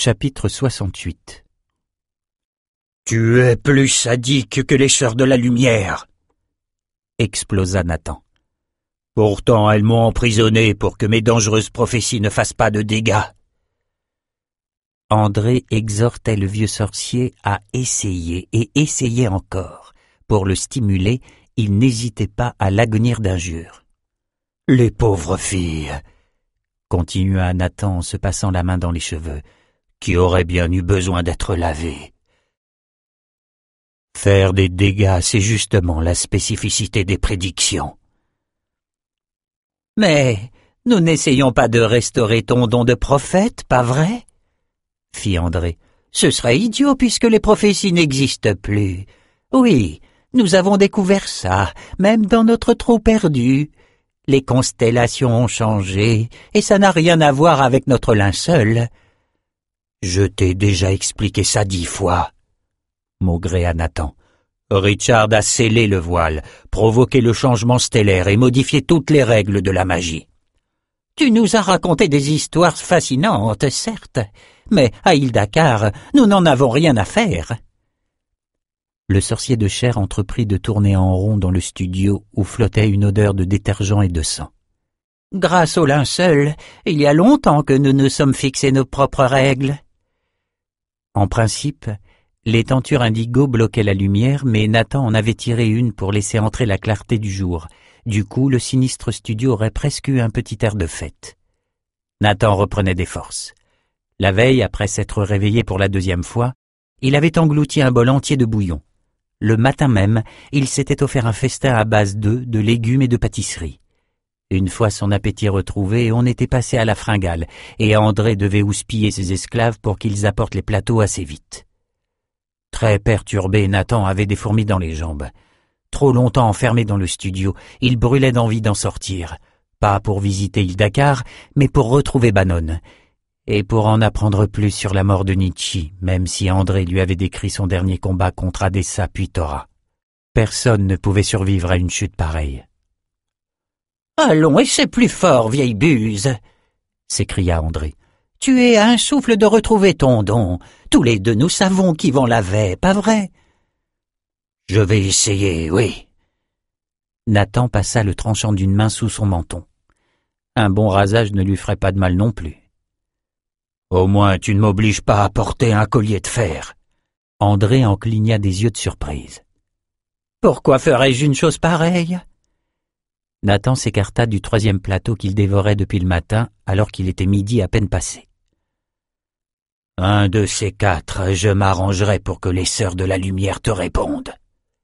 Chapitre 68. Tu es plus sadique que les Sœurs de la Lumière, explosa Nathan. Pourtant elles m'ont emprisonné pour que mes dangereuses prophéties ne fassent pas de dégâts. André exhortait le vieux sorcier à essayer et essayer encore. Pour le stimuler, il n'hésitait pas à l'agonir d'injures. Les pauvres filles, continua Nathan en se passant la main dans les cheveux, qui auraient bien eu besoin d'être lavées. Faire des dégâts, c'est justement la spécificité des prédictions. Mais nous n'essayons pas de restaurer ton don de prophète, pas vrai? Fit André. Ce serait idiot puisque les prophéties n'existent plus. Oui, nous avons découvert ça, même dans notre trou perdu. Les constellations ont changé, et ça n'a rien à voir avec notre linceul. Je t'ai déjà expliqué ça 10 fois, maugréa Nathan. Richard a scellé le voile, provoqué le changement stellaire et modifié toutes les règles de la magie. Tu nous as raconté des histoires fascinantes, certes, mais à Hildakar, nous n'en avons rien à faire. Le sorcier de chair entreprit de tourner en rond dans le studio où flottait une odeur de détergent et de sang. Grâce au linceul, il y a longtemps que nous nous sommes fixés nos propres règles. En principe, les tentures indigo bloquaient la lumière, mais Nathan en avait tiré une pour laisser entrer la clarté du jour. Du coup, le sinistre studio aurait presque eu un petit air de fête. Nathan reprenait des forces. La veille, après s'être réveillé pour la 2e fois, il avait englouti un bol entier de bouillon. Le matin même, il s'était offert un festin à base d'œufs, de légumes et de pâtisseries. Une fois son appétit retrouvé, on était passé à la fringale, et André devait houspiller ses esclaves pour qu'ils apportent les plateaux assez vite. Très perturbé, Nathan avait des fourmis dans les jambes. Trop longtemps enfermé dans le studio, il brûlait d'envie d'en sortir. Pas pour visiter Hildakar, mais pour retrouver Banon. Et pour en apprendre plus sur la mort de Nietzsche, même si André lui avait décrit son dernier combat contre Adessa puis Thora. Personne ne pouvait survivre à une chute pareille. « Allons, essaie plus fort, vieille buse !» s'écria André. « Tu es à un souffle de retrouver ton don. Tous les deux nous savons qui vend l'avait, pas vrai ?» « Je vais essayer, oui. » Nathan passa le tranchant d'une main sous son menton. Un bon rasage ne lui ferait pas de mal non plus. « Au moins tu ne m'obliges pas à porter un collier de fer. » André en cligna des yeux de surprise. « Pourquoi ferais-je une chose pareille ?» Nathan s'écarta du 3e plateau qu'il dévorait depuis le matin, alors qu'il était midi à peine passé. « Un de ces 4, je m'arrangerai pour que les Sœurs de la Lumière te répondent. »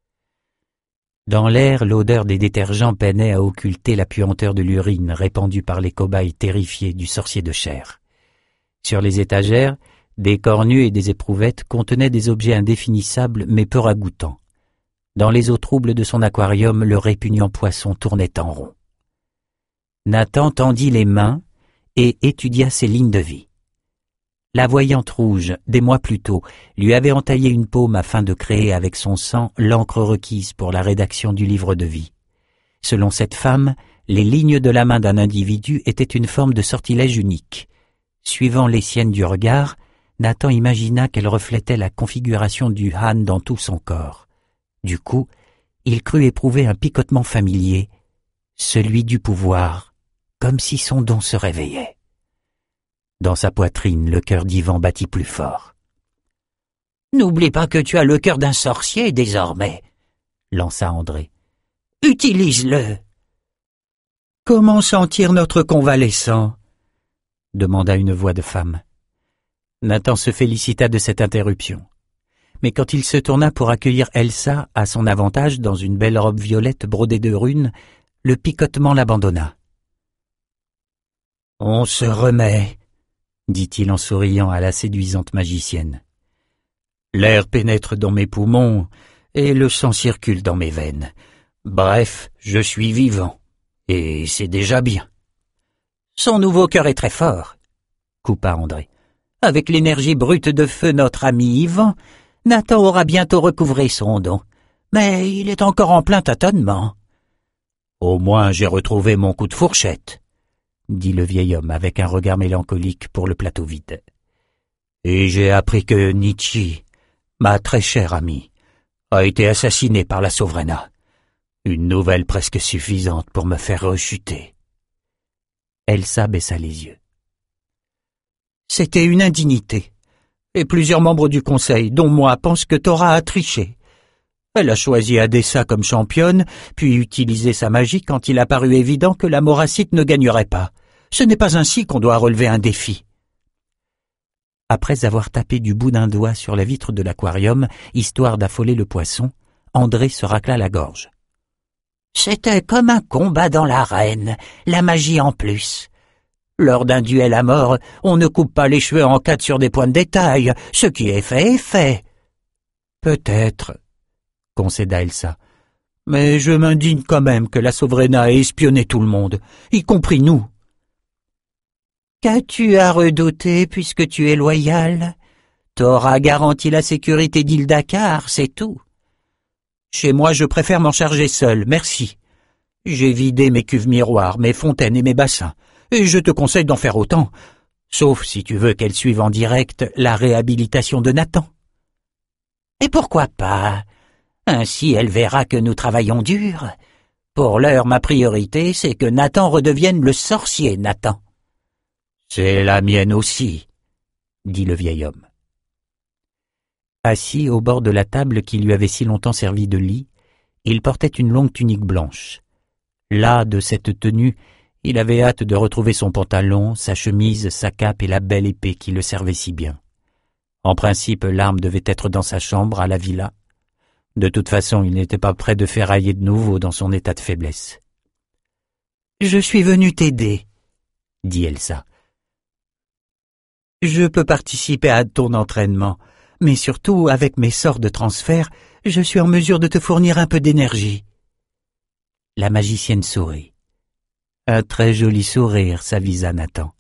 Dans l'air, l'odeur des détergents peinait à occulter la puanteur de l'urine répandue par les cobayes terrifiés du sorcier de chair. Sur les étagères, des cornues et des éprouvettes contenaient des objets indéfinissables mais peu ragoûtants. Dans les eaux troubles de son aquarium, le répugnant poisson tournait en rond. Nathan tendit les mains et étudia ses lignes de vie. La voyante rouge, des mois plus tôt, lui avait entaillé une paume afin de créer avec son sang l'encre requise pour la rédaction du livre de vie. Selon cette femme, les lignes de la main d'un individu étaient une forme de sortilège unique. Suivant les siennes du regard, Nathan imagina qu'elle reflétait la configuration du Han dans tout son corps. Du coup, il crut éprouver un picotement familier, celui du pouvoir, comme si son don se réveillait. Dans sa poitrine, le cœur d'Ivan battit plus fort. « N'oublie pas que tu as le cœur d'un sorcier désormais, » lança André. « Utilise-le. »« Comment sentir notre convalescent ?» demanda une voix de femme. Nathan se félicita de cette interruption. Mais quand il se tourna pour accueillir Elsa à son avantage dans une belle robe violette brodée de runes, le picotement l'abandonna. « On se remet, » dit-il en souriant à la séduisante magicienne. L'air pénètre dans mes poumons et le sang circule dans mes veines. Bref, je suis vivant, et c'est déjà bien. Son nouveau cœur est très fort, coupa André. Avec l'énergie brute de feu notre ami Ivan, Nathan aura bientôt recouvré son don, mais il est encore en plein tâtonnement. Au moins j'ai retrouvé mon coup de fourchette, dit le vieil homme avec un regard mélancolique pour le plateau vide. Et j'ai appris que Nietzsche, ma très chère amie, a été assassiné par la Sovrena. Une nouvelle presque suffisante pour me faire rechuter. Elsa baissa les yeux. C'était une indignité. Et plusieurs membres du conseil, dont moi, pensent que Thora a triché. Elle a choisi Adessa comme championne, puis utilisé sa magie quand il a paru évident que la Moracite ne gagnerait pas. Ce n'est pas ainsi qu'on doit relever un défi. Après avoir tapé du bout d'un doigt sur la vitre de l'aquarium, histoire d'affoler le poisson, André se racla la gorge. C'était comme un combat dans l'arène, la magie en plus. Lors d'un duel à mort, on ne coupe pas les cheveux en quatre sur des points de détail. Ce qui est fait est fait. Peut-être, concéda Elsa. Mais je m'indigne quand même que la Sovrena ait espionné tout le monde, y compris nous. Qu'as-tu à redouter puisque tu es loyal? Thora garantit la sécurité d'Ildakar, c'est tout. Chez moi, je préfère m'en charger seul, merci. J'ai vidé mes cuves miroirs, mes fontaines et mes bassins, et je te conseille d'en faire autant, sauf si tu veux qu'elle suive en direct la réhabilitation de Nathan. Et pourquoi pas? Ainsi elle verra que nous travaillons dur. Pour l'heure, ma priorité, c'est que Nathan redevienne le sorcier Nathan. C'est la mienne aussi, dit le vieil homme. Assis au bord de la table qui lui avait si longtemps servi de lit, il portait une longue tunique blanche. Las de cette tenue, il avait hâte de retrouver son pantalon, sa chemise, sa cape et la belle épée qui le servait si bien. En principe, l'arme devait être dans sa chambre, à la villa. De toute façon, il n'était pas prêt de ferrailler de nouveau dans son état de faiblesse. « Je suis venu t'aider, » dit Elsa. « Je peux participer à ton entraînement, mais surtout, avec mes sorts de transfert, je suis en mesure de te fournir un peu d'énergie. » La magicienne sourit. Un très joli sourire s'avisa Nathan.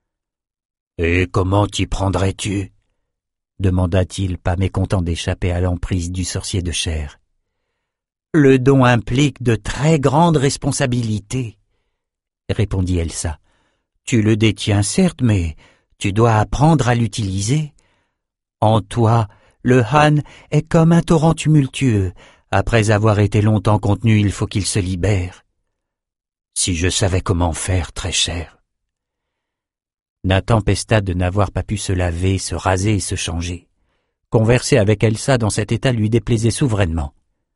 « Et comment t'y prendrais-tu » demanda-t-il, pas mécontent d'échapper à l'emprise du sorcier de chair. « Le don implique de très grandes responsabilités, » répondit Elsa. « Tu le détiens certes, mais tu dois apprendre à l'utiliser. En toi, le Han est comme un torrent tumultueux. Après avoir été longtemps contenu, il faut qu'il se libère. » Si je savais comment faire, très cher. Nathan pesta de n'avoir pas pu se laver, se raser et se changer. Converser avec Elsa dans cet état lui déplaisait souverainement.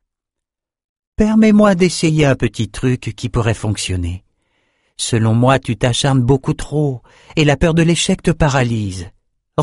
« Permets-moi d'essayer un petit truc qui pourrait fonctionner. Selon moi, tu t'acharnes beaucoup trop, et la peur de l'échec te paralyse. Regarde. »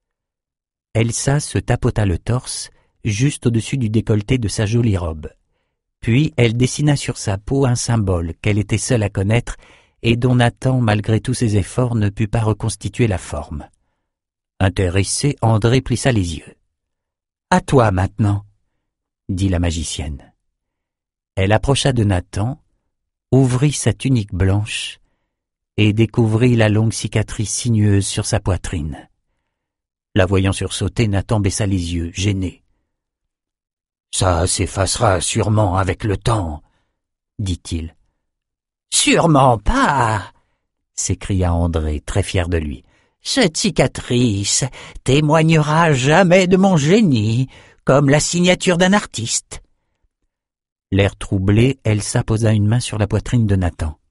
Elsa se tapota le torse, juste au-dessus du décolleté de sa jolie robe. Puis elle dessina sur sa peau un symbole qu'elle était seule à connaître et dont Nathan, malgré tous ses efforts, ne put pas reconstituer la forme. Intéressé, André plissa les yeux. « À toi maintenant, » dit la magicienne. Elle approcha de Nathan, ouvrit sa tunique blanche et découvrit la longue cicatrice sinueuse sur sa poitrine. La voyant sursauter, Nathan baissa les yeux, gêné. « Ça s'effacera sûrement avec le temps, » dit-il. « Sûrement pas !» s'écria André, très fier de lui. « Cette cicatrice témoignera à jamais de mon génie, comme la signature d'un artiste. » L'air troublé, Elsa posa une main sur la poitrine de Nathan.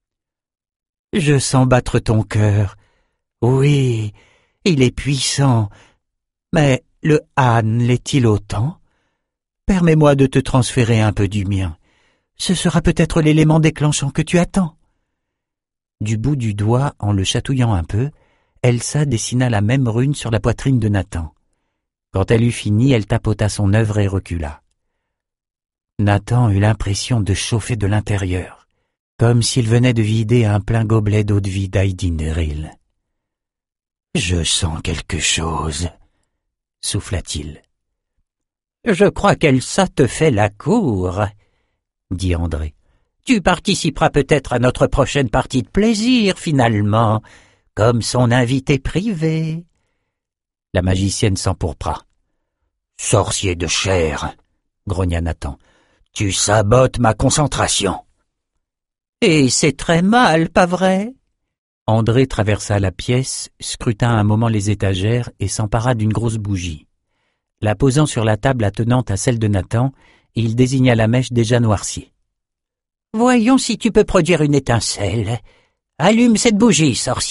« Je sens battre ton cœur. Oui, il est puissant. Mais le Han l'est-il autant ? Permets-moi de te transférer un peu du mien. Ce sera peut-être l'élément déclenchant que tu attends. » Du bout du doigt, en le chatouillant un peu, Elsa dessina la même rune sur la poitrine de Nathan. Quand elle eut fini, elle tapota son œuvre et recula. Nathan eut l'impression de chauffer de l'intérieur, comme s'il venait de vider un plein gobelet d'eau-de-vie d'Aïdinril. « Je sens quelque chose, » souffla-t-il. « Je crois qu'Elsa te fait la cour, » dit André. « Tu participeras peut-être à notre prochaine partie de plaisir, finalement, comme son invité privé. » La magicienne s'empourpra. « Sorcier de chair, » grogna Nathan, « tu sabotes ma concentration. » « Et c'est très mal, pas vrai ? André traversa la pièce, scruta un moment les étagères et s'empara d'une grosse bougie. La posant sur la table attenante à celle de Nathan, il désigna la mèche déjà noircie. « Voyons si tu peux produire une étincelle. Allume cette bougie, sorcier. »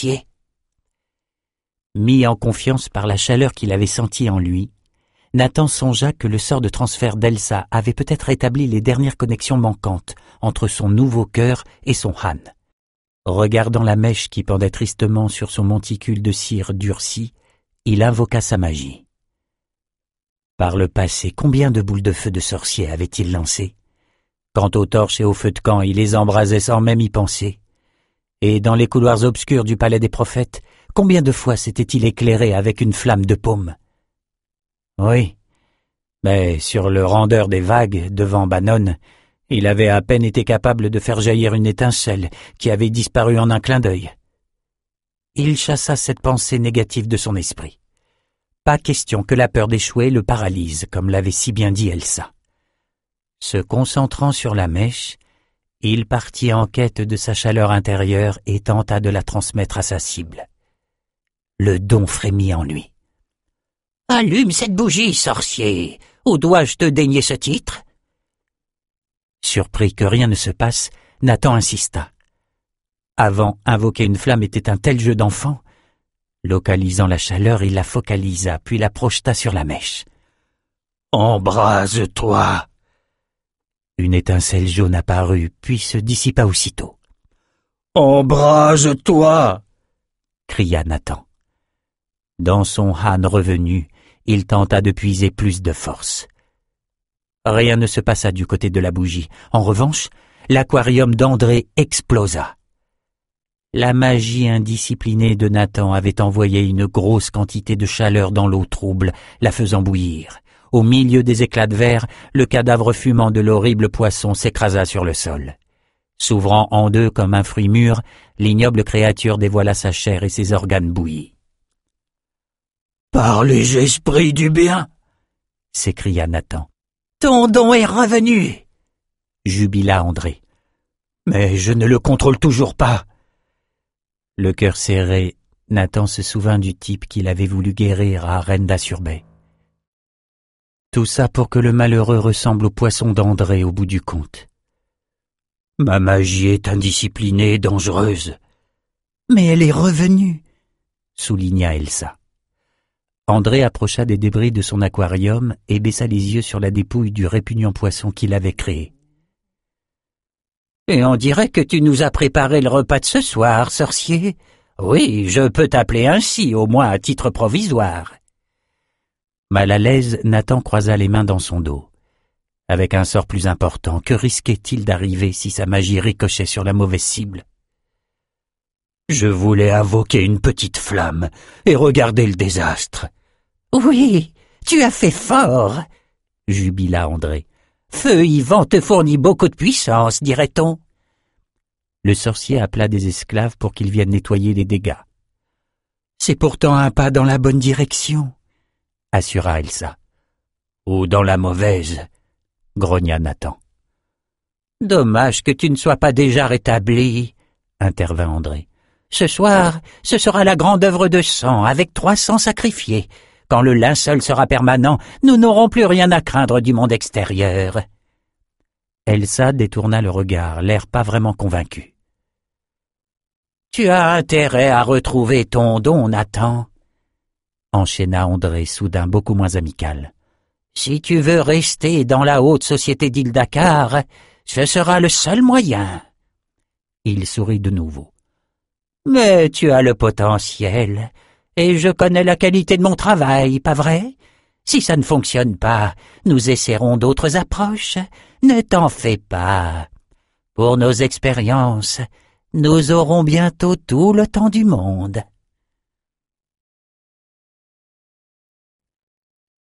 Mis en confiance par la chaleur qu'il avait sentie en lui, Nathan songea que le sort de transfert d'Elsa avait peut-être établi les dernières connexions manquantes entre son nouveau cœur et son Han. Regardant la mèche qui pendait tristement sur son monticule de cire durci, il invoqua sa magie. Par le passé, combien de boules de feu de sorcier avait-il lancées? Quant aux torches et aux feux de camp, il les embrasait sans même y penser. Et dans les couloirs obscurs du palais des prophètes, combien de fois s'était-il éclairé avec une flamme de paume? Oui, mais sur le randeur des vagues, devant Banon, il avait à peine été capable de faire jaillir une étincelle qui avait disparu en un clin d'œil. Il chassa cette pensée négative de son esprit. Pas question que la peur d'échouer le paralyse, comme l'avait si bien dit Elsa. Se concentrant sur la mèche, il partit en quête de sa chaleur intérieure et tenta de la transmettre à sa cible. Le don frémit en lui. « Allume cette bougie, sorcier. Où dois-je te dénier ce titre ?» Surpris que rien ne se passe, Nathan insista. Avant, invoquer une flamme était un tel jeu d'enfant. Localisant la chaleur, il la focalisa, puis la projeta sur la mèche. « Embrase-toi !» Une étincelle jaune apparut, puis se dissipa aussitôt. « Embrase-toi !» cria Nathan. Dans son Han revenu, il tenta de puiser plus de force. Rien ne se passa du côté de la bougie. En revanche, l'aquarium d'André explosa. La magie indisciplinée de Nathan avait envoyé une grosse quantité de chaleur dans l'eau trouble, la faisant bouillir. Au milieu des éclats de verre, le cadavre fumant de l'horrible poisson s'écrasa sur le sol. S'ouvrant en deux comme un fruit mûr, l'ignoble créature dévoila sa chair et ses organes bouillis. « Par les esprits du bien !» s'écria Nathan. « Ton don est revenu !» jubila André. « Mais je ne le contrôle toujours pas !» Le cœur serré, Nathan se souvint du type qu'il avait voulu guérir à Renda-sur-Baie. Tout ça pour que le malheureux ressemble au poisson d'André au bout du compte. « Ma magie est indisciplinée et dangereuse. »« Mais elle est revenue !» souligna Elsa. André approcha des débris de son aquarium et baissa les yeux sur la dépouille du répugnant poisson qu'il avait créé. « Et on dirait que tu nous as préparé le repas de ce soir, sorcier. Oui, je peux t'appeler ainsi, au moins à titre provisoire. » Mal à l'aise, Nathan croisa les mains dans son dos. Avec un sort plus important, que risquait-il d'arriver si sa magie ricochait sur la mauvaise cible? « Je voulais invoquer une petite flamme et regarder le désastre. »« Oui, tu as fait fort !» jubila André. « Feu Yvan te fournit beaucoup de puissance, dirait-on. » Le sorcier appela des esclaves pour qu'ils viennent nettoyer les dégâts. « C'est pourtant un pas dans la bonne direction, » assura Elsa. « Ou dans la mauvaise, » grogna Nathan. « Dommage que tu ne sois pas déjà rétabli, » intervint André. « Ce soir, ce sera la grande œuvre de sang, avec 300 sacrifiés. Quand le linceul sera permanent, nous n'aurons plus rien à craindre du monde extérieur. » Elsa détourna le regard, l'air pas vraiment convaincu. « Tu as intérêt à retrouver ton don, Nathan, » enchaîna André, soudain beaucoup moins amical. « Si tu veux rester dans la haute société d'Ildakar, ce sera le seul moyen. » Il sourit de nouveau. « Mais tu as le potentiel, et je connais la qualité de mon travail, pas vrai? Si ça ne fonctionne pas, nous essaierons d'autres approches. Ne t'en fais pas. Pour nos expériences, nous aurons bientôt tout le temps du monde. »